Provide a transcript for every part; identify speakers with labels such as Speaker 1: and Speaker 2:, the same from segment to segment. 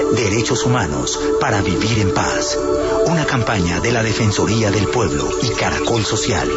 Speaker 1: Derechos humanos para vivir en paz. Una campaña de la Defensoría del Pueblo y Caracol Social.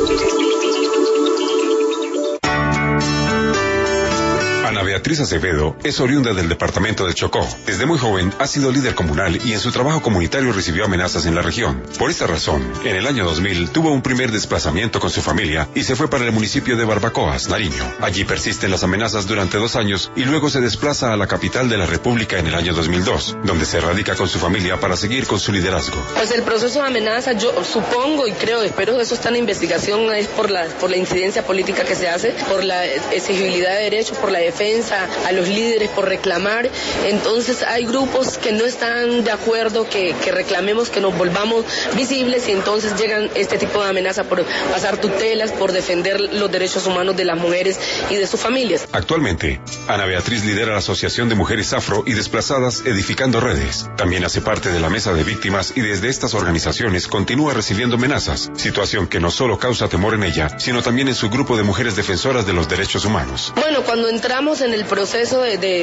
Speaker 2: Ana Beatriz Acevedo es oriunda del departamento de Chocó. Desde muy joven ha sido líder comunal y en su trabajo comunitario recibió amenazas en la región. Por esta razón, en el año 2000 tuvo un primer desplazamiento con su familia y se fue para el municipio de Barbacoas, Nariño. Allí persisten las amenazas durante 2 años y luego se desplaza a la capital de la República en el año 2002, donde se radica con su familia para seguir con su liderazgo.
Speaker 3: Pues el proceso de amenaza, yo supongo y creo, espero que eso está en investigación, es por la incidencia política que se hace, por la exigibilidad de derechos, por la defensa a los líderes, por reclamar. Entonces hay grupos que no están de acuerdo que reclamemos, que nos volvamos visibles, y entonces llegan este tipo de amenazas por pasar tutelas, por defender los derechos humanos de las mujeres y de sus familias.
Speaker 2: Actualmente, Ana Beatriz lidera la Asociación de Mujeres Afro y Desplazadas Edificando Redes. También hace parte de la Mesa de Víctimas y desde estas organizaciones continúa recibiendo amenazas, situación que no solo causa temor en ella, sino también en su grupo de mujeres defensoras de los derechos humanos.
Speaker 3: Bueno, cuando entramos en el proceso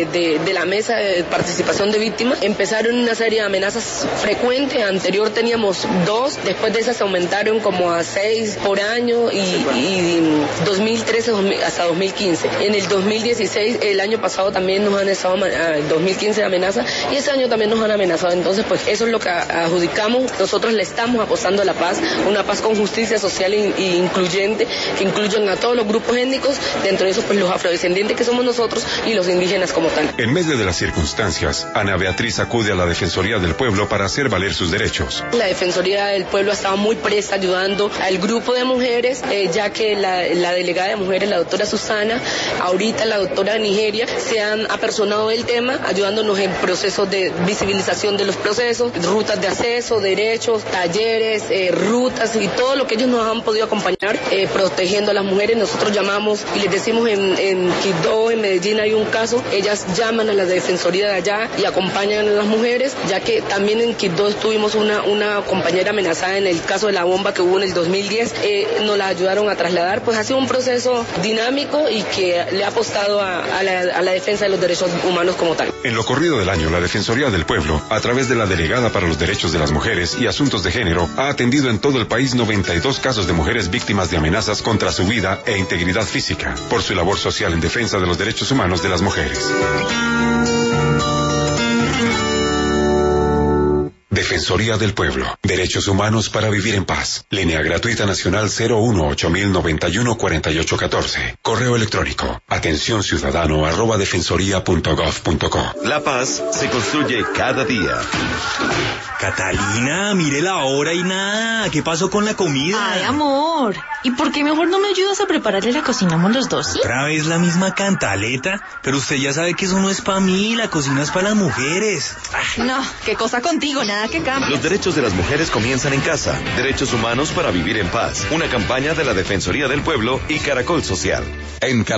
Speaker 3: de la mesa de participación de víctimas, empezaron una serie de amenazas frecuentes. Anterior teníamos 2, después de esas se aumentaron como a 6 por año y 2013 hasta 2015. En el 2016, el año pasado también nos han estado, 2015 de amenaza, y ese año también nos han amenazado. Entonces, pues eso es lo que adjudicamos. Nosotros le estamos apostando a la paz, una paz con justicia social e incluyente, que incluyan a todos los grupos étnicos, dentro de eso pues los afrodescendientes que somos nosotros y los indígenas como tal.
Speaker 2: En medio de las circunstancias, Ana Beatriz acude a la Defensoría del Pueblo para hacer valer sus derechos.
Speaker 3: La Defensoría del Pueblo ha estado muy presta ayudando al grupo de mujeres, ya que la delegada de mujeres, la doctora Susana, ahorita la doctora Nigeria, se han apersonado del tema, ayudándonos en procesos de visibilización de los procesos, rutas de acceso, derechos, talleres, rutas y todo lo que ellos nos han podido acompañar, protegiendo a las mujeres. Nosotros llamamos y les decimos en Quibdó, en Medellín hay un caso, ellas llaman a la Defensoría de allá y acompañan a las mujeres, ya que también en Quibdó tuvimos una compañera amenazada en el caso de la bomba que hubo en el 2010, nos la ayudaron a trasladar. Pues ha sido un proceso dinámico y que le ha apostado a la defensa de los derechos humanos como tal.
Speaker 2: En lo corrido del año, la Defensoría del Pueblo, a través de la Delegada para los Derechos de las Mujeres y Asuntos de Género, ha atendido en todo el país 92 casos de mujeres víctimas de amenazas contra su vida e integridad física, por su labor social en defensa de los derechos humanos de las mujeres. Defensoría del Pueblo. Derechos humanos para vivir en paz. Línea gratuita nacional 018-091-4814. Correo electrónico. atencionciudadano@defensoría.gov.co.
Speaker 4: La paz se construye cada día.
Speaker 5: Catalina, mire la hora y nada. ¿Qué pasó con la comida?
Speaker 6: Ay, amor. ¿Y por qué mejor no me ayudas a prepararle la cocinamos los dos, sí?
Speaker 5: ¿Otra vez la misma cantaleta? Pero usted ya sabe que eso no es para mí, la cocina es para las mujeres.
Speaker 6: No, qué cosa contigo, nada que cambie.
Speaker 4: Los derechos de las mujeres comienzan en casa. Derechos humanos para vivir en paz. Una campaña de la Defensoría del Pueblo y Caracol Social.
Speaker 2: En